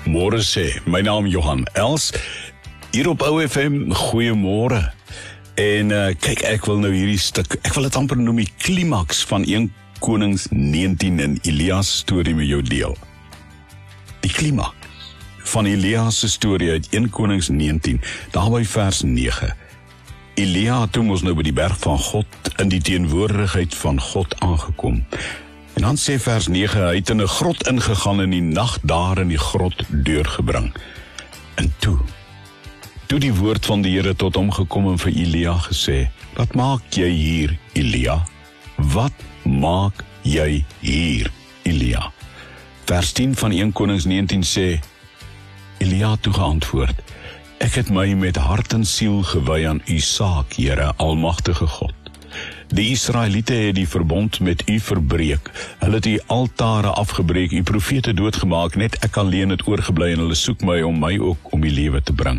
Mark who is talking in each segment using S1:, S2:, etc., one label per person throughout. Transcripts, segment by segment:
S1: Môre sê, my naam Johan Els, hier op OFM, goeiemôre. En kyk, ek wil nou hierdie stuk, ek wil dit amper noem die klimaks van 1 Konings 19 in Elias storie met jou deel. Die klimaks van Elias se storie uit 1 Konings 19, daarby vers 9. Elia het toe mos nou by die berg van God, in die teenwoordigheid van God aangekom. En dan sê vers 9, hy het in 'n grot ingegaan en die nag daar in die grot deurgebring. En toe die woord van die Here tot hom gekom en vir Elia gesê, wat maak jy hier, Elia? Wat maak jy hier, Elia? Vers 10 van 1 Konings 19 sê, Elia het toe geantwoord, ek het my met hart en siel gewy aan u saak, Here, almagtige God. Die Israeliete het die verbond met u verbreek. Hulle het u altare afgebreek, u profete doodgemaak, net ek alleen het oorgebly en hulle soek my om ook om die lewe te bring.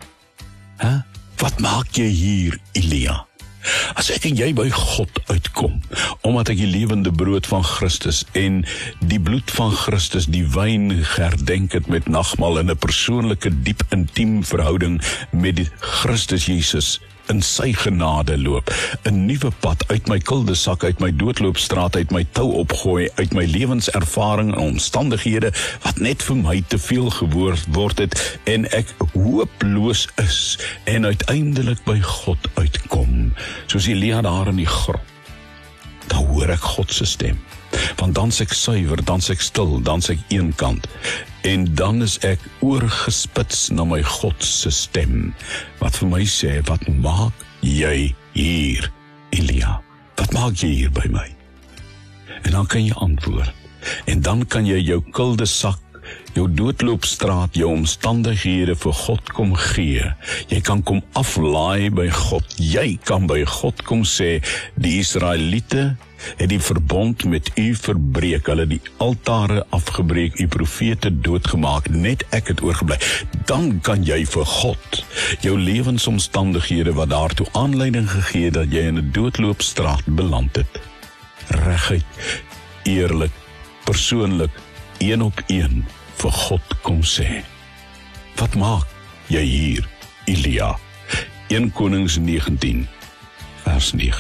S1: Wat maak jy hier, Elia? As ek en jy by God uitkom, omdat ek die lewende brood van Christus en die bloed van Christus, die wyn herdenk het met nagmaal in 'n persoonlike, diep, intiem verhouding met die Christus Jesus, in sy genade loop, 'n nuwe pad uit my kuldesak, uit my doodloopstraat, uit my tou opgooi, uit my lewenservaring en omstandighede, wat net vir my te veel geword het, en ek hooploos is, en uiteindelik by God uitkom, soos Elia daar in die grot. Dan hoor ek God se stem, want dan is ek suiwer, dan is ek stil, dan is ek eenkant, en dan is ek oorgespits na my God se stem, wat vir my sê, wat maak jy hier, Elia? Wat maak jy hier by my? En dan kan jy antwoord, en dan kan jy jou kuldesak, jou doodloopstraat, jou omstandighede vir God kom gee. Jy kan kom aflaai by God. Jy kan by God kom sê, die Israeliete het die verbond met u verbreek, hulle die altare afgebreek, u profete doodgemaak, net ek het oorgebly. Dan kan jy vir God jou lewensomstandighede wat daartoe aanleiding gegee dat jy in 'n doodloopstraat beland het, reguit, eerlik, persoonlik, een op een vir God kom sê. Wat maak jy hier, Elia? 1 Konings 19 vers 9.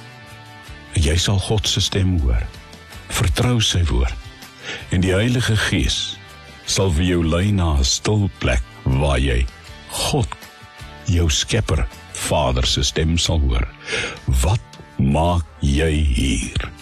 S1: Jy sal God se stem hoor, vertrou sy woord, en die Heilige Gees sal vir jou lei na 'n stil plek waar jy God, jou Skepper, Vader se stem sal hoor. Wat maak jy hier?